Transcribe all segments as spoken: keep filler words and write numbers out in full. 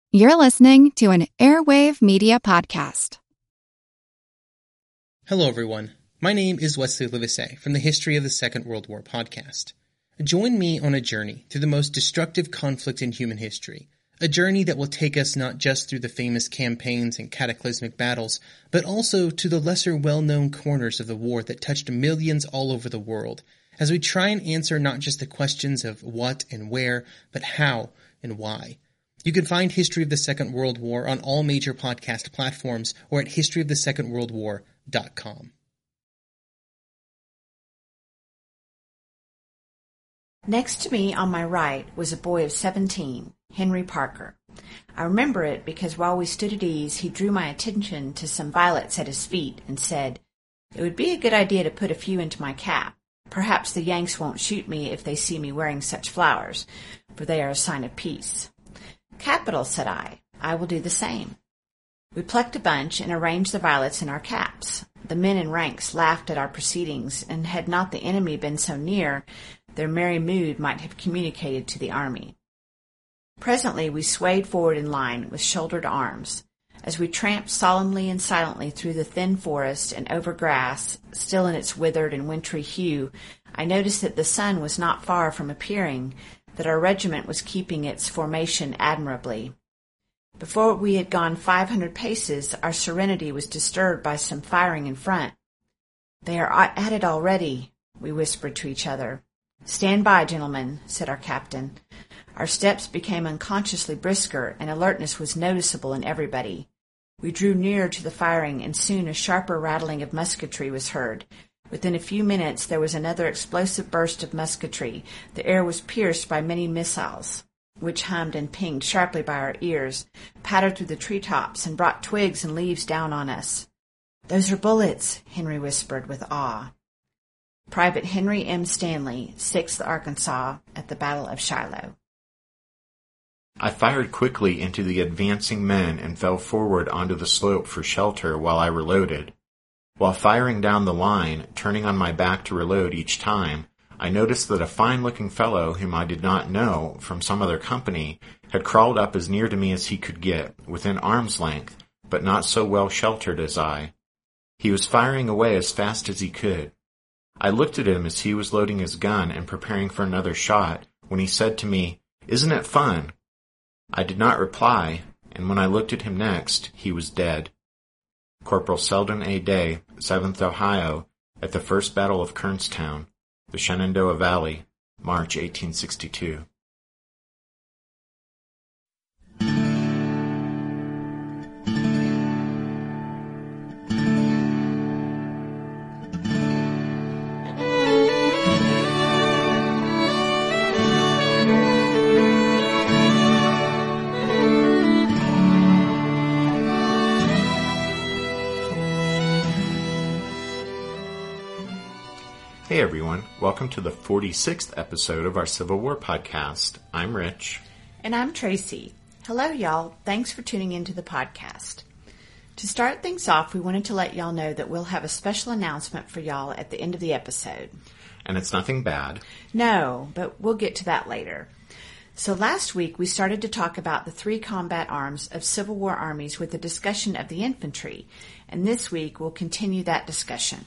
You're listening to an Airwave Media Podcast. Hello, everyone. My name is Wesley Livesey from the History of the Second World War podcast. Join me on a journey through the most destructive conflict in human history, a journey that will take us not just through the famous campaigns and cataclysmic battles, but also to the lesser well-known corners of the war that touched millions all over the world, as we try and answer not just the questions of what and where, but how and why. You can find History of the Second World War on all major podcast platforms or at history of the second world war dot com. Next to me on my right was a boy of seventeen, Henry Parker. I remember it because while we stood at ease, he drew my attention to some violets at his feet and said, "It would be a good idea to put a few into my cap. Perhaps the Yanks won't shoot me if they see me wearing such flowers, for they are a sign of peace." "Capital," said I. "I will do the same." We plucked a bunch and arranged the violets in our caps. The men in ranks laughed at our proceedings, and had not the enemy been so near, their merry mood might have communicated to the army. Presently we swayed forward in line with shouldered arms. As we tramped solemnly and silently through the thin forest and over grass, still in its withered and wintry hue, I noticed that the sun was not far from appearing, that our regiment was keeping its formation admirably. Before we had gone five hundred paces, our serenity was disturbed by some firing in front. "They are at it already," we whispered to each other. "Stand by, gentlemen," said our captain. Our steps became unconsciously brisker, and alertness was noticeable in everybody. We drew nearer to the firing, and soon a sharper rattling of musketry was heard. Within a few minutes there was another explosive burst of musketry. The air was pierced by many missiles, which hummed and pinged sharply by our ears, pattered through the tree-tops, and brought twigs and leaves down on us. "Those are bullets," Henry whispered with awe. Private Henry M. Stanley, sixth Arkansas, at the Battle of Shiloh. I fired quickly into the advancing men and fell forward onto the slope for shelter while I reloaded. While firing down the line, turning on my back to reload each time, I noticed that a fine-looking fellow whom I did not know from some other company had crawled up as near to me as he could get, within arm's length, but not so well sheltered as I. He was firing away as fast as he could. I looked at him as he was loading his gun and preparing for another shot, when he said to me, "Isn't it fun?" I did not reply, and when I looked at him next, he was dead. Corporal Selden A. Day, seventh Ohio, at the First Battle of Kernstown, the Shenandoah Valley, March eighteen sixty-two. Hey everyone, welcome to the forty-sixth episode of our Civil War podcast. I'm Rich. And I'm Tracy. Hello y'all, thanks for tuning into the podcast. To start things off, we wanted to let y'all know that we'll have a special announcement for y'all at the end of the episode. And it's nothing bad. No, but we'll get to that later. So last week we started to talk about the three combat arms of Civil War armies with a discussion of the infantry, and this week we'll continue that discussion.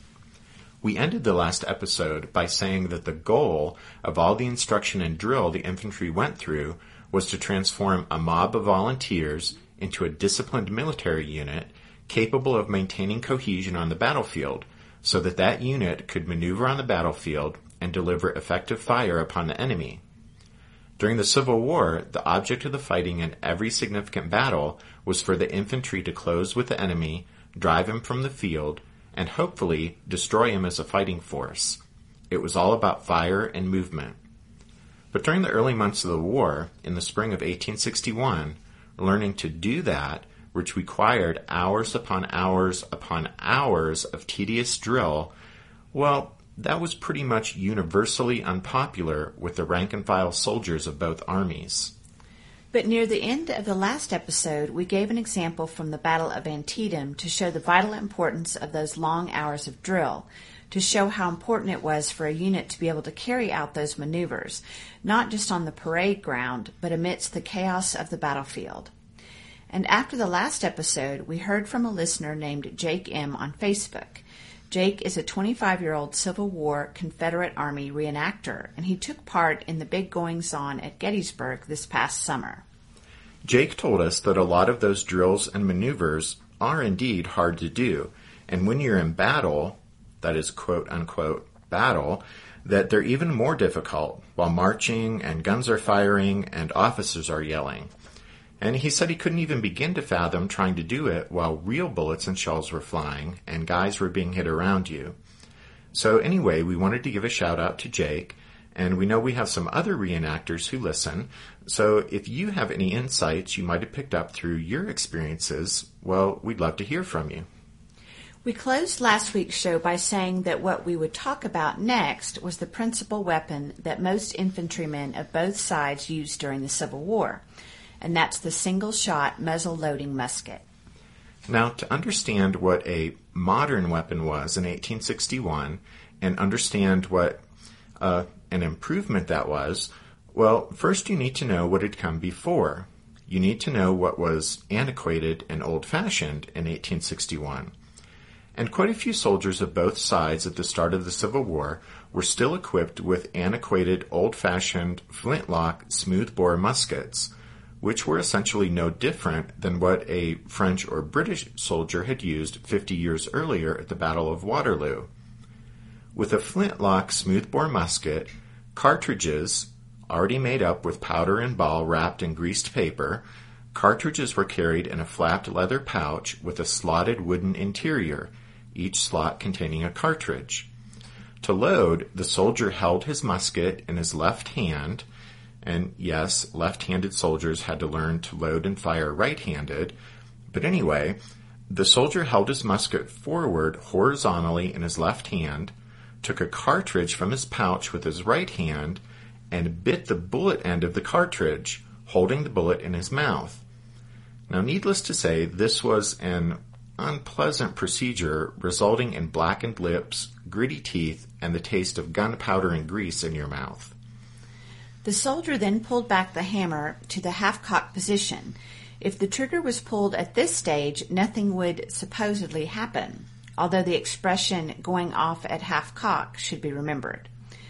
We ended the last episode by saying that the goal of all the instruction and drill the infantry went through was to transform a mob of volunteers into a disciplined military unit capable of maintaining cohesion on the battlefield, so that that unit could maneuver on the battlefield and deliver effective fire upon the enemy. During the Civil War, the object of the fighting in every significant battle was for the infantry to close with the enemy, drive him from the field, and hopefully destroy him as a fighting force. It was all about fire and movement. But during the early months of the war, in the spring of eighteen sixty-one, learning to do that, which required hours upon hours upon hours of tedious drill, well, that was pretty much universally unpopular with the rank-and-file soldiers of both armies. But near the end of the last episode, we gave an example from the Battle of Antietam to show the vital importance of those long hours of drill, to show how important it was for a unit to be able to carry out those maneuvers, not just on the parade ground, but amidst the chaos of the battlefield. And after the last episode, we heard from a listener named Jake M. on Facebook. Jake is a twenty-five-year-old Civil War Confederate Army reenactor, and he took part in the big goings-on at Gettysburg this past summer. Jake told us that a lot of those drills and maneuvers are indeed hard to do, and when you're in battle, that is quote-unquote battle, that they're even more difficult while marching and guns are firing and officers are yelling. And he said he couldn't even begin to fathom trying to do it while real bullets and shells were flying and guys were being hit around you. So anyway, we wanted to give a shout out to Jake, and we know we have some other reenactors who listen, so if you have any insights you might have picked up through your experiences, well, we'd love to hear from you. We closed last week's show by saying that what we would talk about next was the principal weapon that most infantrymen of both sides used during the Civil War, and that's the single-shot muzzle-loading musket. Now, to understand what a modern weapon was in eighteen sixty-one and understand what uh, an improvement that was, well, first you need to know what had come before. You need to know what was antiquated and old-fashioned in eighteen sixty-one. And quite a few soldiers of both sides at the start of the Civil War were still equipped with antiquated, old-fashioned flintlock smoothbore muskets, which were essentially no different than what a French or British soldier had used fifty years earlier at the Battle of Waterloo. With a flintlock smoothbore musket, cartridges, already made up with powder and ball wrapped in greased paper, cartridges were carried in a flapped leather pouch with a slotted wooden interior, each slot containing a cartridge. To load, the soldier held his musket in his left hand, and yes, left-handed soldiers had to learn to load and fire right-handed, but anyway, the soldier held his musket forward horizontally in his left hand, took a cartridge from his pouch with his right hand, and bit the bullet end of the cartridge, holding the bullet in his mouth. Now, needless to say, this was an unpleasant procedure resulting in blackened lips, gritty teeth, and the taste of gunpowder and grease in your mouth. The soldier then pulled back the hammer to the half-cock position. If the trigger was pulled at this stage, nothing would supposedly happen, although the expression going off at half-cock should be remembered.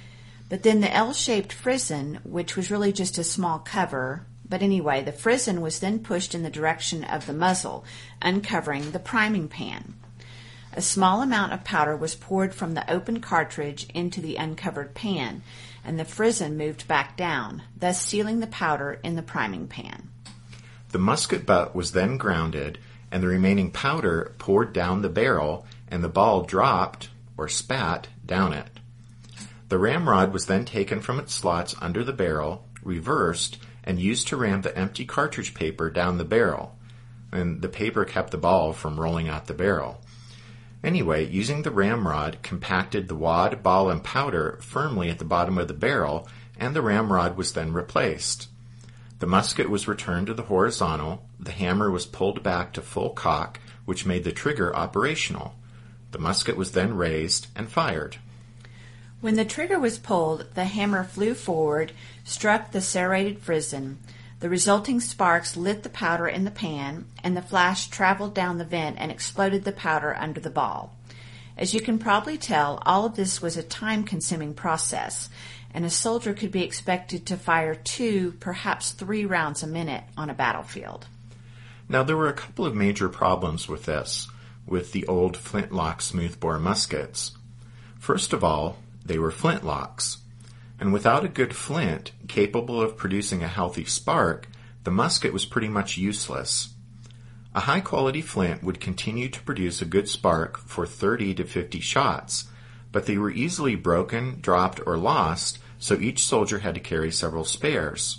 But then the L-shaped frizzen, which was really just a small cover, but anyway, the frizzen was then pushed in the direction of the muzzle, uncovering the priming pan. A small amount of powder was poured from the open cartridge into the uncovered pan, and the frizzen moved back down, thus sealing the powder in the priming pan. The musket butt was then grounded, and the remaining powder poured down the barrel, and the ball dropped, or spat, down it. The ramrod was then taken from its slots under the barrel, reversed, and used to ram the empty cartridge paper down the barrel, and the paper kept the ball from rolling out the barrel. Anyway, using the ramrod compacted the wad, ball, and powder firmly at the bottom of the barrel, and the ramrod was then replaced. The musket was returned to the horizontal, the hammer was pulled back to full cock, which made the trigger operational. The musket was then raised and fired. When the trigger was pulled, the hammer flew forward, struck the serrated frizzen. The resulting sparks lit the powder in the pan, and the flash traveled down the vent and exploded the powder under the ball. As you can probably tell, all of this was a time-consuming process, and a soldier could be expected to fire two, perhaps three rounds a minute on a battlefield. Now, there were a couple of major problems with this, with the old flintlock smoothbore muskets. First of all, they were flintlocks, and without a good flint capable of producing a healthy spark, the musket was pretty much useless. A high-quality flint would continue to produce a good spark for thirty to fifty shots, but they were easily broken, dropped, or lost, so each soldier had to carry several spares.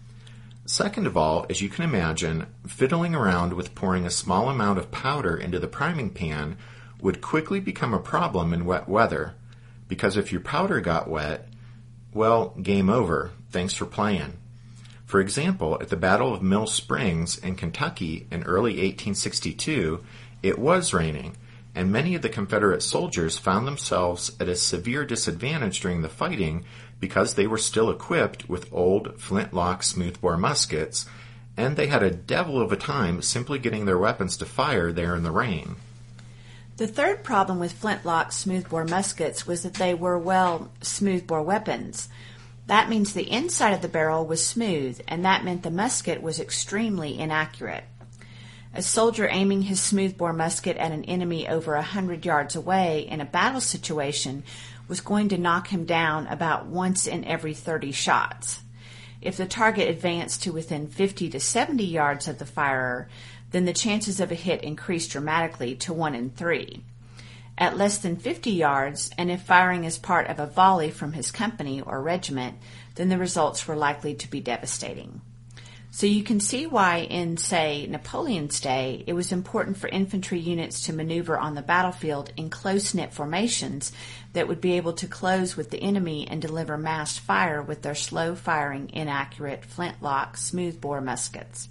Second of all, as you can imagine, fiddling around with pouring a small amount of powder into the priming pan would quickly become a problem in wet weather, because if your powder got wet, well, game over. Thanks for playing. For example, at the Battle of Mill Springs in Kentucky in early eighteen sixty-two, it was raining, and many of the Confederate soldiers found themselves at a severe disadvantage during the fighting because they were still equipped with old flintlock smoothbore muskets, and they had a devil of a time simply getting their weapons to fire there in the rain. The third problem with flintlock smoothbore muskets was that they were, well, smoothbore weapons. That means the inside of the barrel was smooth, and that meant the musket was extremely inaccurate. A soldier aiming his smoothbore musket at an enemy over a hundred yards away in a battle situation was going to knock him down about once in every thirty shots. If the target advanced to within fifty to seventy yards of the firer, then the chances of a hit increased dramatically to one in three. At less than fifty yards, and if firing as part of a volley from his company or regiment, then the results were likely to be devastating. So you can see why in, say, Napoleon's day, it was important for infantry units to maneuver on the battlefield in close-knit formations that would be able to close with the enemy and deliver massed fire with their slow-firing, inaccurate flintlock smoothbore muskets.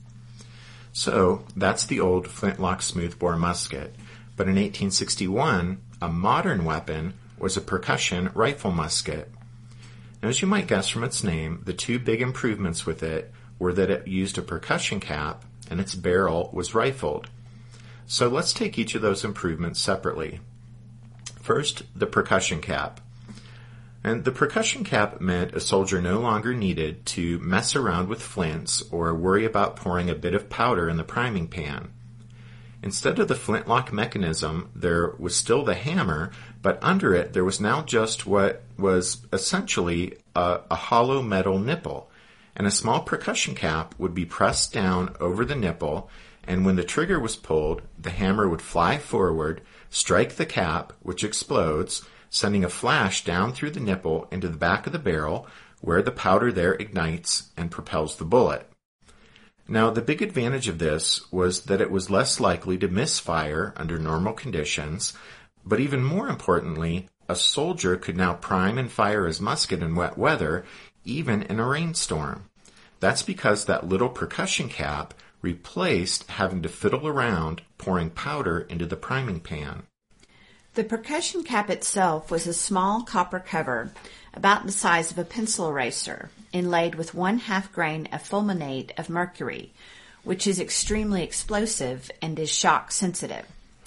So, that's the old flintlock smoothbore musket. But in eighteen sixty-one, a modern weapon was a percussion rifle musket. Now, as you might guess from its name, the two big improvements with it were that it used a percussion cap and its barrel was rifled. So let's take each of those improvements separately. First, the percussion cap. And the percussion cap meant a soldier no longer needed to mess around with flints or worry about pouring a bit of powder in the priming pan. Instead of the flintlock mechanism, there was still the hammer, but under it there was now just what was essentially a, a hollow metal nipple, and a small percussion cap would be pressed down over the nipple, and when the trigger was pulled, the hammer would fly forward, strike the cap, which explodes, sending a flash down through the nipple into the back of the barrel, where the powder there ignites and propels the bullet. Now, the big advantage of this was that it was less likely to misfire under normal conditions, but even more importantly, a soldier could now prime and fire his musket in wet weather, even in a rainstorm. That's because that little percussion cap replaced having to fiddle around pouring powder into the priming pan. The percussion cap itself was a small copper cover about the size of a pencil eraser, inlaid with one half grain of fulminate of mercury, which is extremely explosive and is shock sensitive.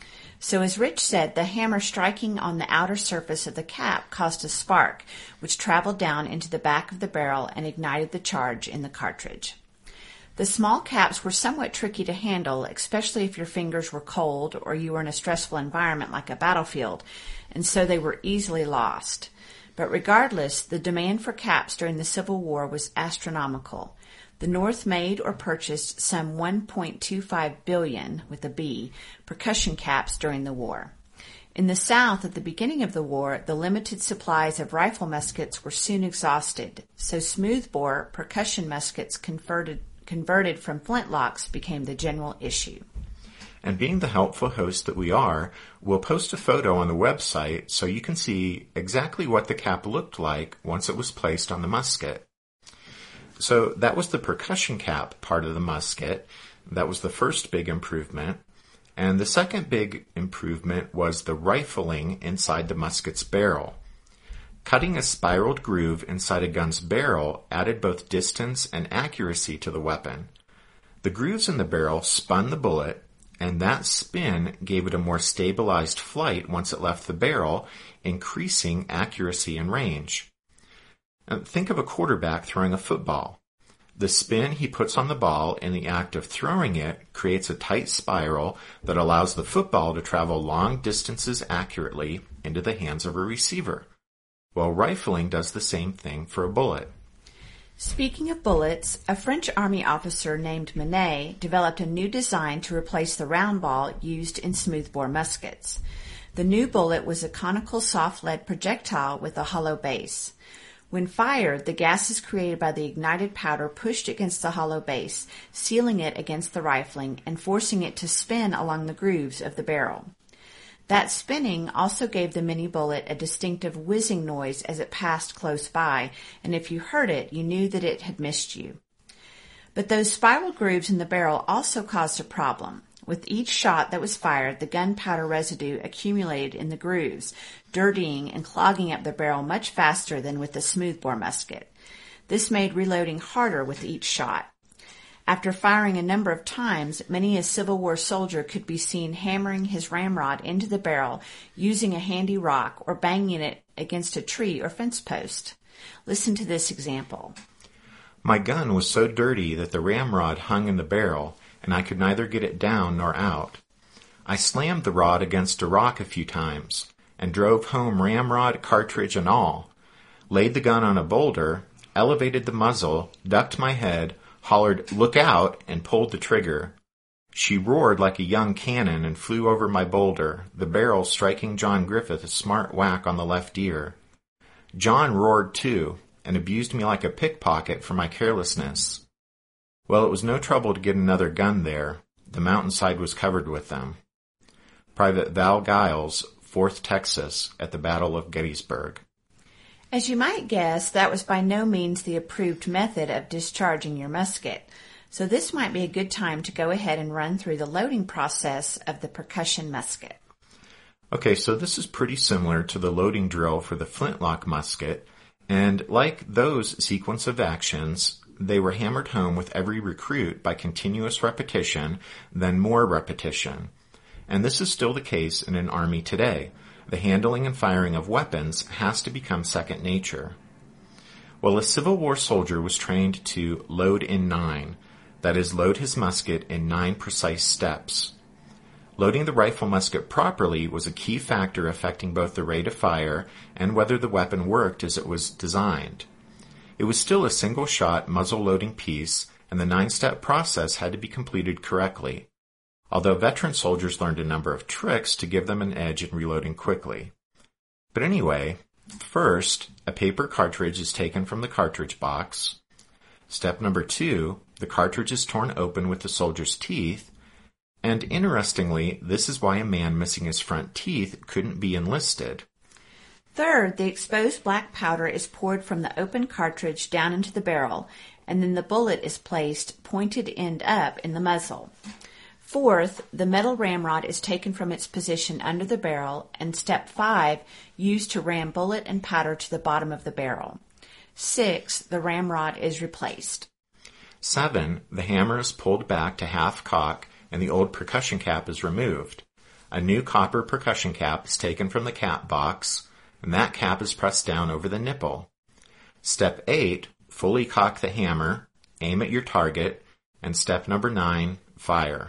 So as Rich said, the hammer striking on the outer surface of the cap caused a spark, which traveled down into the back of the barrel and ignited the charge in the cartridge. The small caps were somewhat tricky to handle, especially if your fingers were cold or you were in a stressful environment like a battlefield, and so they were easily lost. But regardless, the demand for caps during the Civil War was astronomical. The North made or purchased some one point two five billion, with a B, percussion caps during the war. In the South, at the beginning of the war, the limited supplies of rifle muskets were soon exhausted, so smoothbore percussion muskets converted converted from flintlocks became the general issue. And being the helpful host that we are, we'll post a photo on the website so you can see exactly what the cap looked like once it was placed on the musket. So that was the percussion cap part of the musket. That was the first big improvement. And the second big improvement was the rifling inside the musket's barrel. Cutting a spiraled groove inside a gun's barrel added both distance and accuracy to the weapon. The grooves in the barrel spun the bullet, and that spin gave it a more stabilized flight once it left the barrel, increasing accuracy and range. Now, think of a quarterback throwing a football. The spin he puts on the ball in the act of throwing it creates a tight spiral that allows the football to travel long distances accurately into the hands of a receiver. Well, rifling does the same thing for a bullet. Speaking of bullets, a French army officer named Manet developed a new design to replace the round ball used in smoothbore muskets. The new bullet was a conical soft lead projectile with a hollow base. When fired, the gases created by the ignited powder pushed against the hollow base, sealing it against the rifling and forcing it to spin along the grooves of the barrel. That spinning also gave the mini bullet a distinctive whizzing noise as it passed close by, and if you heard it, you knew that it had missed you. But those spiral grooves in the barrel also caused a problem. With each shot that was fired, the gunpowder residue accumulated in the grooves, dirtying and clogging up the barrel much faster than with the smoothbore musket. This made reloading harder with each shot. After firing a number of times, many a Civil War soldier could be seen hammering his ramrod into the barrel using a handy rock or banging it against a tree or fence post. Listen to this example. My gun was so dirty that the ramrod hung in the barrel, and I could neither get it down nor out. I slammed the rod against a rock a few times, and drove home ramrod, cartridge, and all, laid the gun on a boulder, elevated the muzzle, ducked my head, hollered, "Look out," and pulled the trigger. She roared like a young cannon and flew over my boulder, the barrel striking John Griffith a smart whack on the left ear. John roared too, and abused me like a pickpocket for my carelessness. Well, it was no trouble to get another gun there. The mountainside was covered with them. Private Val Giles, fourth Texas, at the Battle of Gettysburg. As you might guess, that was by no means the approved method of discharging your musket, so this might be a good time to go ahead and run through the loading process of the percussion musket. Okay, so this is pretty similar to the loading drill for the flintlock musket, and like those sequence of actions, they were hammered home with every recruit by continuous repetition, then more repetition. And this is still the case in an army today. The handling and firing of weapons has to become second nature. Well, a Civil War soldier was trained to load in nine, that is, load his musket in nine precise steps. Loading the rifle musket properly was a key factor affecting both the rate of fire and whether the weapon worked as it was designed. It was still a single-shot muzzle-loading piece, and the nine-step process had to be completed correctly, although veteran soldiers learned a number of tricks to give them an edge in reloading quickly. But anyway, first, a paper cartridge is taken from the cartridge box. Step number two, the cartridge is torn open with the soldier's teeth, and interestingly, this is why a man missing his front teeth couldn't be enlisted. Third, the exposed black powder is poured from the open cartridge down into the barrel, and then the bullet is placed pointed end up in the muzzle. Fourth, the metal ramrod is taken from its position under the barrel, and step five, used to ram bullet and powder to the bottom of the barrel. Sixth, the ramrod is replaced. Seven, the hammer is pulled back to half cock, and the old percussion cap is removed. A new copper percussion cap is taken from the cap box, and that cap is pressed down over the nipple. Step eight, fully cock the hammer, aim at your target, and step number nine, fire.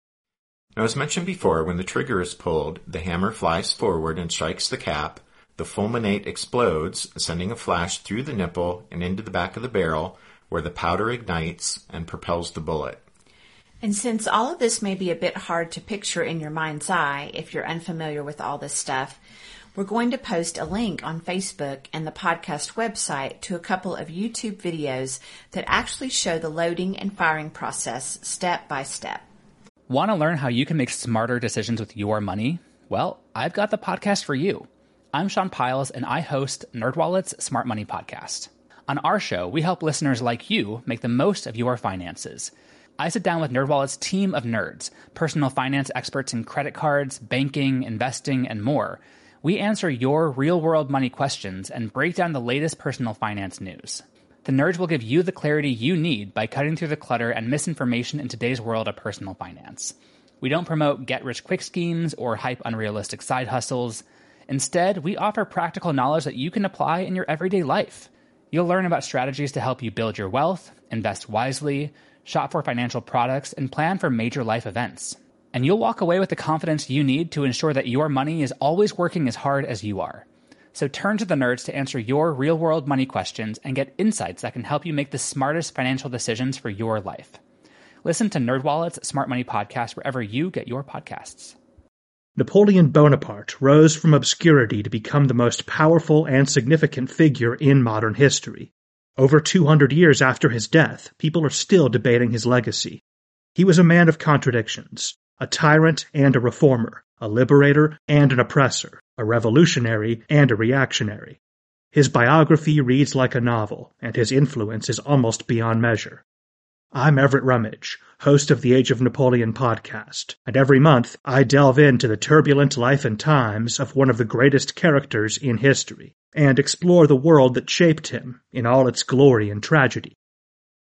Now, as mentioned before, when the trigger is pulled, the hammer flies forward and strikes the cap, the fulminate explodes, sending a flash through the nipple and into the back of the barrel, where the powder ignites and propels the bullet. And since all of this may be a bit hard to picture in your mind's eye if you're unfamiliar with all this stuff, we're going to post a link on Facebook and the podcast website to a couple of YouTube videos that actually show the loading and firing process step by step. Want to learn how you can make smarter decisions with your money? Well, I've got the podcast for you. I'm Sean Piles, and I host NerdWallet's Smart Money Podcast. On our show, we help listeners like you make the most of your finances. I sit down with NerdWallet's team of nerds, personal finance experts in credit cards, banking, investing, and more. We answer your real-world money questions and break down the latest personal finance news. The nerds will give you the clarity you need by cutting through the clutter and misinformation in today's world of personal finance. We don't promote get-rich-quick schemes or hype unrealistic side hustles. Instead, we offer practical knowledge that you can apply in your everyday life. You'll learn about strategies to help you build your wealth, invest wisely, shop for financial products, and plan for major life events. And you'll walk away with the confidence you need to ensure that your money is always working as hard as you are. So turn to the nerds to answer your real-world money questions and get insights that can help you make the smartest financial decisions for your life. Listen to NerdWallet's Smart Money Podcast wherever you get your podcasts. Napoleon Bonaparte rose from obscurity to become the most powerful and significant figure in modern history. Over two hundred years after his death, people are still debating his legacy. He was a man of contradictions, a tyrant and a reformer, a liberator and an oppressor, a revolutionary and a reactionary. His biography reads like a novel, and his influence is almost beyond measure. I'm Everett Rummage, host of the Age of Napoleon podcast, and every month I delve into the turbulent life and times of one of the greatest characters in history, and explore the world that shaped him in all its glory and tragedy.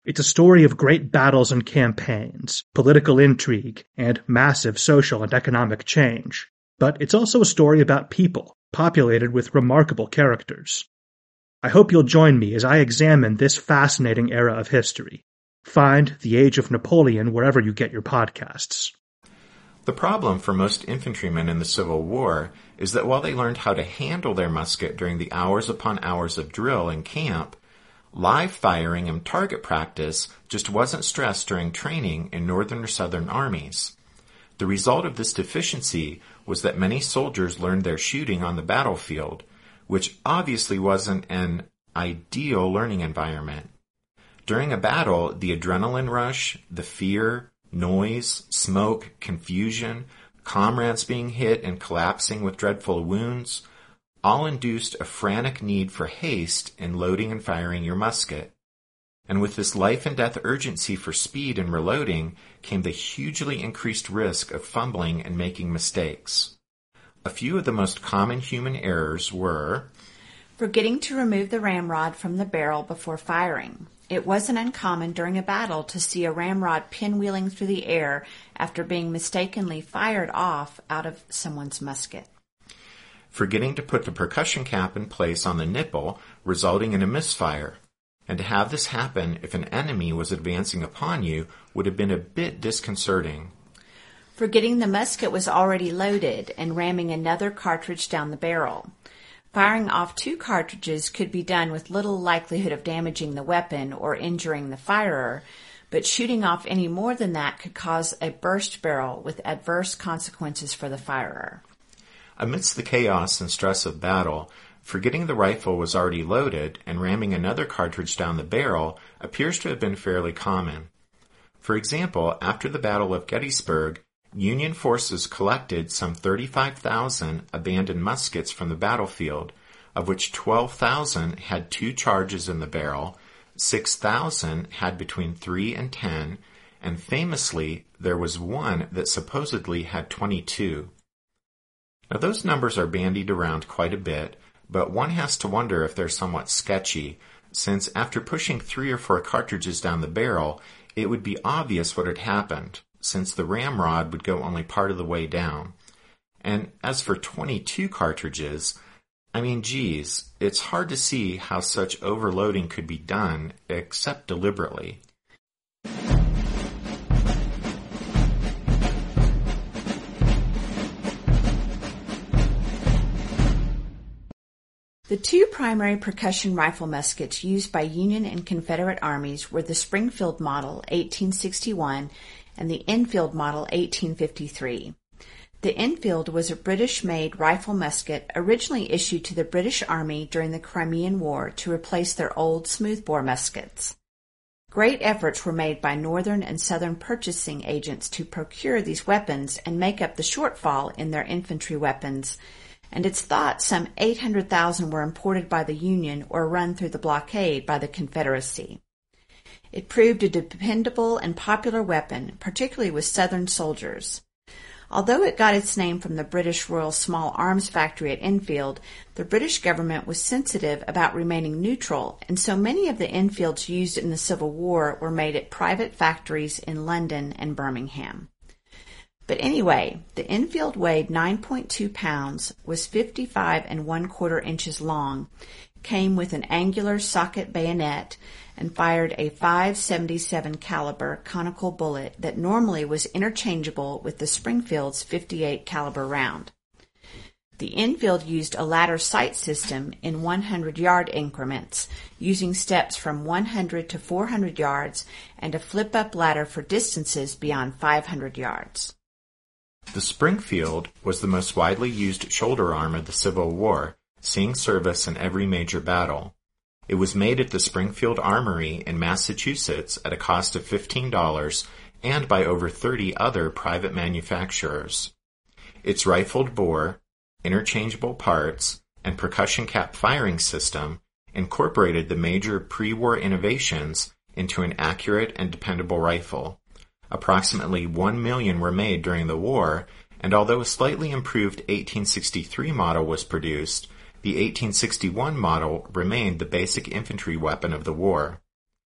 It's a story of great battles and campaigns, political intrigue, and massive social and economic change. But it's also a story about people, populated with remarkable characters. I hope you'll join me as I examine this fascinating era of history. Find The Age of Napoleon wherever you get your podcasts. The problem for most infantrymen in the Civil War is that while they learned how to handle their musket during the hours upon hours of drill in camp, live firing and target practice just wasn't stressed during training in Northern or Southern armies. The result of this deficiency was that many soldiers learned their shooting on the battlefield, which obviously wasn't an ideal learning environment. During a battle, the adrenaline rush, the fear, noise, smoke, confusion, comrades being hit and collapsing with dreadful wounds, all induced a frantic need for haste in loading and firing your musket. And with this life and death urgency for speed and reloading came the hugely increased risk of fumbling and making mistakes. A few of the most common human errors were forgetting to remove the ramrod from the barrel before firing. It wasn't uncommon during a battle to see a ramrod pinwheeling through the air after being mistakenly fired off out of someone's musket. Forgetting to put the percussion cap in place on the nipple, resulting in a misfire. And to have this happen if an enemy was advancing upon you would have been a bit disconcerting. Forgetting the musket was already loaded and ramming another cartridge down the barrel. Firing off two cartridges could be done with little likelihood of damaging the weapon or injuring the firer, but shooting off any more than that could cause a burst barrel with adverse consequences for the firer. Amidst the chaos and stress of battle, forgetting the rifle was already loaded and ramming another cartridge down the barrel appears to have been fairly common. For example, after the Battle of Gettysburg, Union forces collected some thirty-five thousand abandoned muskets from the battlefield, of which twelve thousand had two charges in the barrel, six thousand had between three and ten, and famously, there was one that supposedly had twenty-two. Now those numbers are bandied around quite a bit, but one has to wonder if they're somewhat sketchy, since after pushing three or four cartridges down the barrel, it would be obvious what had happened, since the ramrod would go only part of the way down. And as for twenty-two cartridges, I mean, geez, it's hard to see how such overloading could be done, except deliberately. The two primary percussion rifle muskets used by Union and Confederate armies were the Springfield Model eighteen sixty-one and the Enfield Model eighteen fifty-three. The Enfield was a British-made rifle musket originally issued to the British Army during the Crimean War to replace their old smoothbore muskets. Great efforts were made by Northern and Southern purchasing agents to procure these weapons and make up the shortfall in their infantry weapons, and it's thought some eight hundred thousand were imported by the Union or run through the blockade by the Confederacy. It proved a dependable and popular weapon, particularly with Southern soldiers. Although it got its name from the British Royal Small Arms Factory at Enfield, the British government was sensitive about remaining neutral, and so many of the Enfields used in the Civil War were made at private factories in London and Birmingham. But anyway, the Enfield weighed nine point two pounds, was fifty-five and one quarter inches long, came with an angular socket bayonet, and fired a five seventy-seven caliber conical bullet that normally was interchangeable with the Springfield's fifty-eight caliber round. The Enfield used a ladder sight system in one hundred yard increments, using steps from one hundred to four hundred yards and a flip-up ladder for distances beyond five hundred yards. The Springfield was the most widely used shoulder arm of the Civil War, seeing service in every major battle. It was made at the Springfield Armory in Massachusetts at a cost of fifteen dollars and by over thirty other private manufacturers. Its rifled bore, interchangeable parts, and percussion cap firing system incorporated the major pre-war innovations into an accurate and dependable rifle. Approximately one million were made during the war, and although a slightly improved eighteen sixty-three model was produced, the eighteen sixty-one model remained the basic infantry weapon of the war.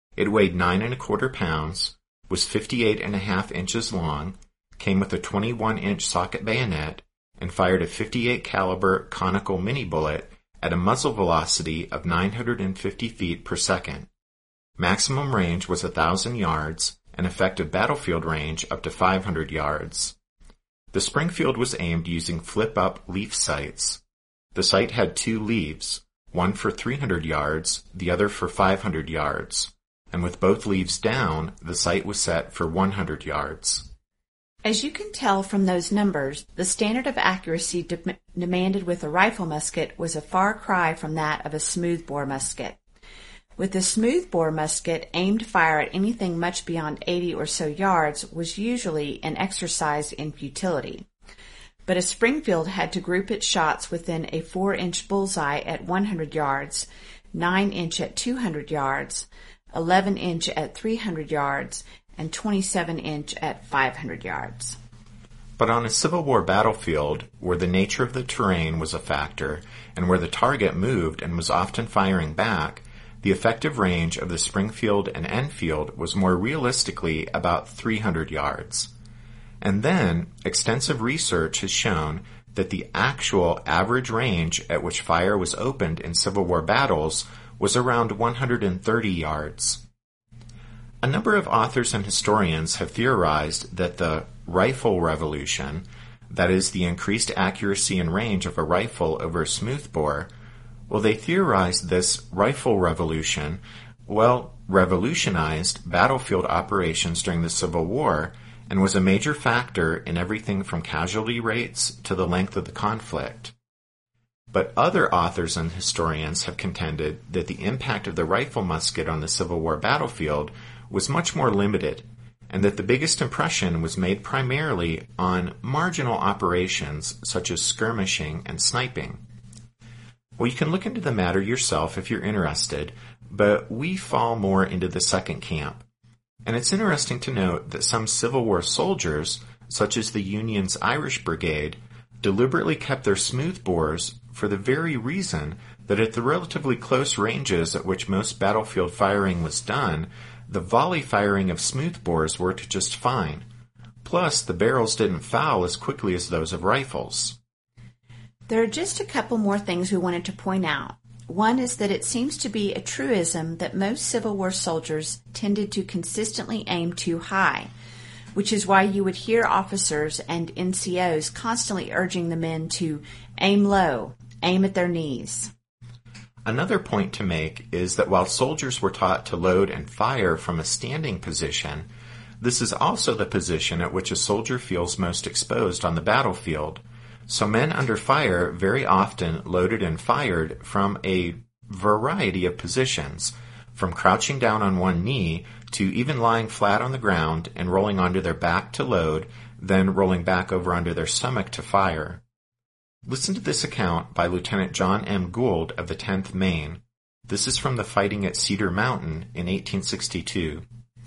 It weighed nine and a quarter pounds, was fifty-eight and a half inches long, came with a twenty-one inch socket bayonet, and fired a fifty-eight caliber conical mini bullet at a muzzle velocity of nine hundred fifty feet per second. Maximum range was one thousand yards, and effective battlefield range up to five hundred yards. The Springfield was aimed using flip-up leaf sights. The sight had two leaves, one for three hundred yards, the other for five hundred yards, and with both leaves down, the sight was set for one hundred yards. As you can tell from those numbers, the standard of accuracy de- demanded with a rifle musket was a far cry from that of a smoothbore musket. With a smoothbore musket, aimed fire at anything much beyond eighty or so yards was usually an exercise in futility. But a Springfield had to group its shots within a four inch bullseye at one hundred yards, nine inch at two hundred yards, eleven inch at three hundred yards, and twenty-seven inch at five hundred yards. But on a Civil War battlefield, where the nature of the terrain was a factor, and where the target moved and was often firing back, the effective range of the Springfield and Enfield was more realistically about three hundred yards. And then, extensive research has shown that the actual average range at which fire was opened in Civil War battles was around one hundred thirty yards. A number of authors and historians have theorized that the rifle revolution, that is, the increased accuracy and range of a rifle over a smoothbore, well, they theorized this rifle revolution, well, revolutionized battlefield operations during the Civil War and was a major factor in everything from casualty rates to the length of the conflict. But other authors and historians have contended that the impact of the rifle musket on the Civil War battlefield was much more limited, and that the biggest impression was made primarily on marginal operations such as skirmishing and sniping. Well, you can look into the matter yourself if you're interested, but we fall more into the second camp. And it's interesting to note that some Civil War soldiers, such as the Union's Irish Brigade, deliberately kept their smoothbores for the very reason that at the relatively close ranges at which most battlefield firing was done, the volley firing of smoothbores worked just fine. Plus, the barrels didn't foul as quickly as those of rifles. There are just a couple more things we wanted to point out. One is that it seems to be a truism that most Civil War soldiers tended to consistently aim too high, which is why you would hear officers and N C Os constantly urging the men to aim low, aim at their knees. Another point to make is that while soldiers were taught to load and fire from a standing position, this is also the position at which a soldier feels most exposed on the battlefield. So men under fire very often loaded and fired from a variety of positions, from crouching down on one knee to even lying flat on the ground and rolling onto their back to load, then rolling back over onto their stomach to fire. Listen to this account by Lieutenant John M. Gould of the tenth Maine. This is from the fighting at Cedar Mountain in eighteen sixty-two.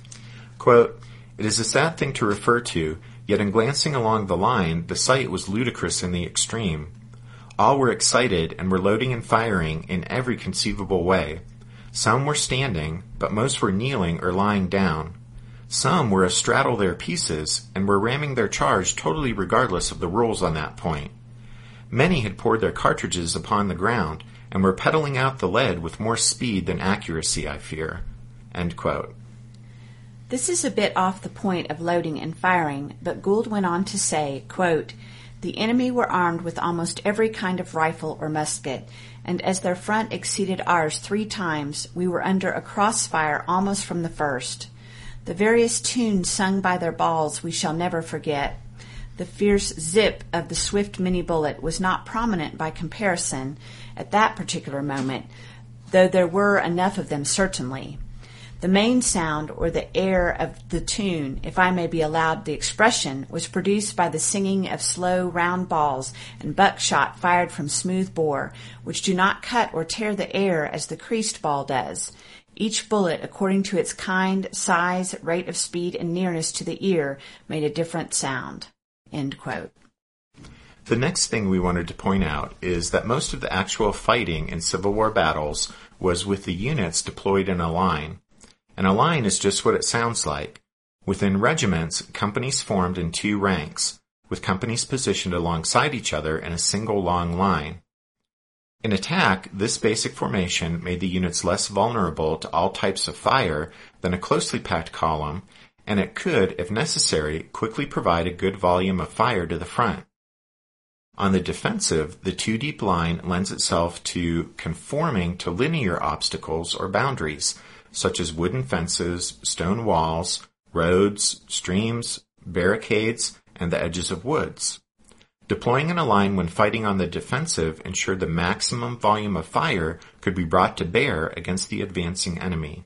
Quote, "It is a sad thing to refer to, yet in glancing along the line, the sight was ludicrous in the extreme. All were excited and were loading and firing in every conceivable way. Some were standing, but most were kneeling or lying down. Some were astraddle their pieces and were ramming their charge totally regardless of the rules on that point. Many had poured their cartridges upon the ground and were pedaling out the lead with more speed than accuracy, I fear." End quote. This is a bit off the point of loading and firing, but Gould went on to say, quote, "The enemy were armed with almost every kind of rifle or musket, and as their front exceeded ours three times, we were under a crossfire almost from the first. The various tunes sung by their balls we shall never forget. The fierce zip of the swift mini-bullet was not prominent by comparison at that particular moment, though there were enough of them certainly. The main sound, or the air of the tune, if I may be allowed the expression, was produced by the singing of slow, round balls and buckshot fired from smooth bore, which do not cut or tear the air as the creased ball does. Each bullet, according to its kind, size, rate of speed, and nearness to the ear, made a different sound." End quote. The next thing we wanted to point out is that most of the actual fighting in Civil War battles was with the units deployed in a line. And a line is just what it sounds like. Within regiments, companies formed in two ranks, with companies positioned alongside each other in a single long line. In attack, this basic formation made the units less vulnerable to all types of fire than a closely packed column, and it could, if necessary, quickly provide a good volume of fire to the front. On the defensive, the two-deep line lends itself to conforming to linear obstacles or boundaries, such as wooden fences, stone walls, roads, streams, barricades, and the edges of woods. Deploying in a line when fighting on the defensive ensured the maximum volume of fire could be brought to bear against the advancing enemy.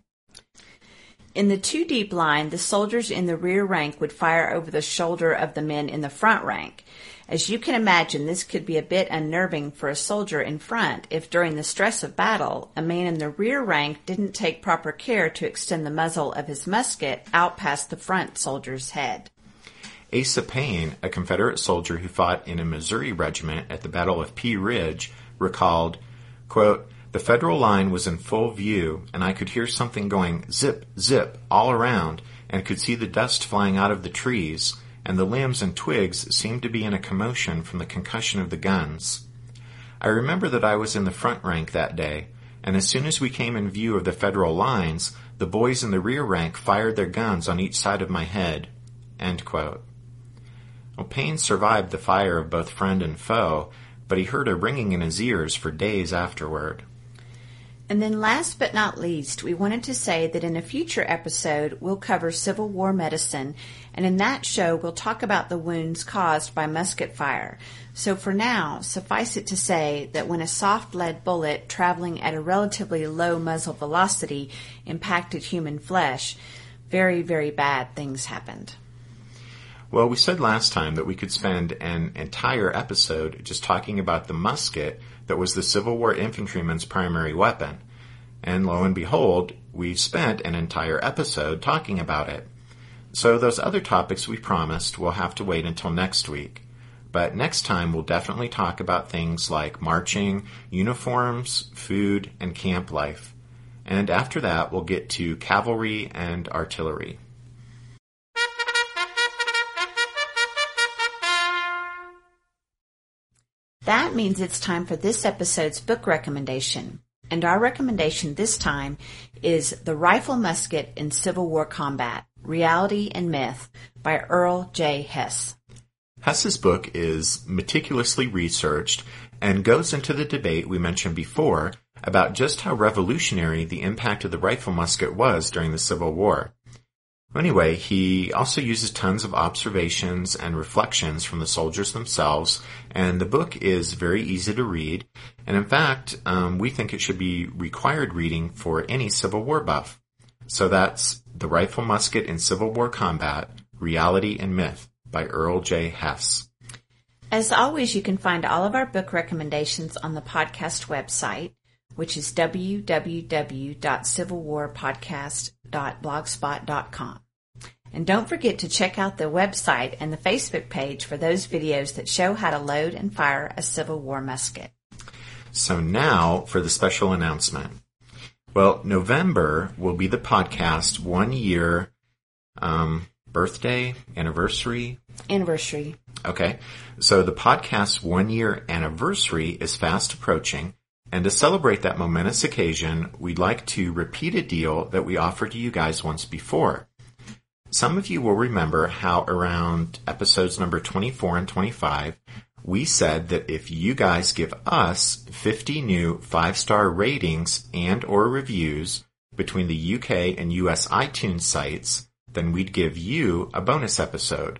In the two-deep line, the soldiers in the rear rank would fire over the shoulder of the men in the front rank. As you can imagine, this could be a bit unnerving for a soldier in front if during the stress of battle, a man in the rear rank didn't take proper care to extend the muzzle of his musket out past the front soldier's head. Asa Payne, a Confederate soldier who fought in a Missouri regiment at the Battle of Pea Ridge, recalled, quote, "The Federal line was in full view, and I could hear something going zip, zip all around, and could see the dust flying out of the trees, and the limbs and twigs seemed to be in a commotion from the concussion of the guns. I remember that I was in the front rank that day, and as soon as we came in view of the Federal lines, the boys in the rear rank fired their guns on each side of my head." End quote. Well, Payne survived the fire of both friend and foe, but he heard a ringing in his ears for days afterward. And then last but not least, we wanted to say that in a future episode, we'll cover Civil War medicine, and in that show, we'll talk about the wounds caused by musket fire. So for now, suffice it to say that when a soft lead bullet traveling at a relatively low muzzle velocity impacted human flesh, very, very bad things happened. Well, we said last time that we could spend an entire episode just talking about the musket that was the Civil War infantryman's primary weapon. And lo and behold, we've spent an entire episode talking about it. So those other topics we promised will have to wait until next week. But next time we'll definitely talk about things like marching, uniforms, food, and camp life. And after that, we'll get to cavalry and artillery. That means it's time for this episode's book recommendation. And our recommendation this time is The Rifle Musket in Civil War Combat, Reality and Myth by Earl J. Hess. Hess's book is meticulously researched and goes into the debate we mentioned before about just how revolutionary the impact of the rifle musket was during the Civil War. Anyway, he also uses tons of observations and reflections from the soldiers themselves, and the book is very easy to read, and in fact, um, we think it should be required reading for any Civil War buff. So that's The Rifle Musket in Civil War Combat, Reality and Myth by Earl J. Hess. As always, you can find all of our book recommendations on the podcast website, which is w w w dot civil war podcast dot blogspot dot com. And don't forget to check out the website and the Facebook page for those videos that show how to load and fire a Civil War musket. So now for the special announcement. Well, November will be the podcast one year um, birthday, anniversary? Anniversary. Okay. So the podcast's one year anniversary is fast approaching. And to celebrate that momentous occasion, we'd like to repeat a deal that we offered to you guys once before. Some of you will remember how around episodes number twenty-four and twenty-five, we said that if you guys give us fifty new five-star ratings and or reviews between the U K and U S iTunes sites, then we'd give you a bonus episode.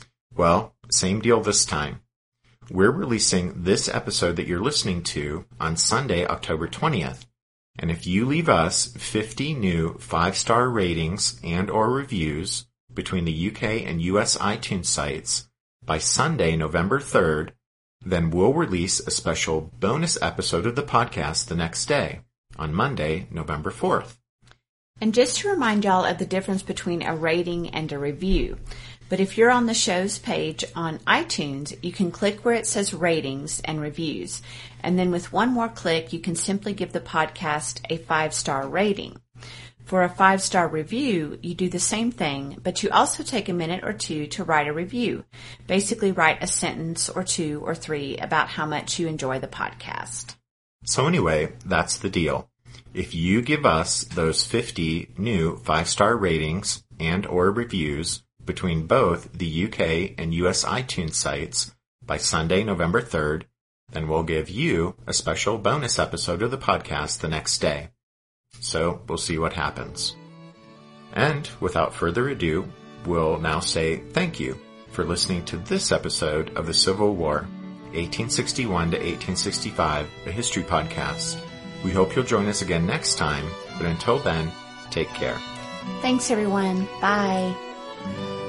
Well, same deal this time. We're releasing this episode that you're listening to on Sunday, October twentieth. And if you leave us fifty new five-star ratings and or reviews between the U K and U S iTunes sites by Sunday, November third, then we'll release a special bonus episode of the podcast the next day, on Monday, November fourth. And just to remind y'all of the difference between a rating and a review. But if you're on the show's page on iTunes, you can click where it says ratings and reviews. And then with one more click, you can simply give the podcast a five-star rating. For a five-star review, you do the same thing, but you also take a minute or two to write a review. Basically, write a sentence or two or three about how much you enjoy the podcast. So anyway, that's the deal. If you give us those fifty new five-star ratings and or reviews between both the U K and U S iTunes sites by Sunday, November third, then we'll give you a special bonus episode of the podcast the next day. So we'll see what happens. And without further ado, we'll now say thank you for listening to this episode of the Civil War, eighteen sixty-one to eighteen sixty-five, a history podcast. We hope you'll join us again next time, but until then, take care. Thanks, everyone. Bye.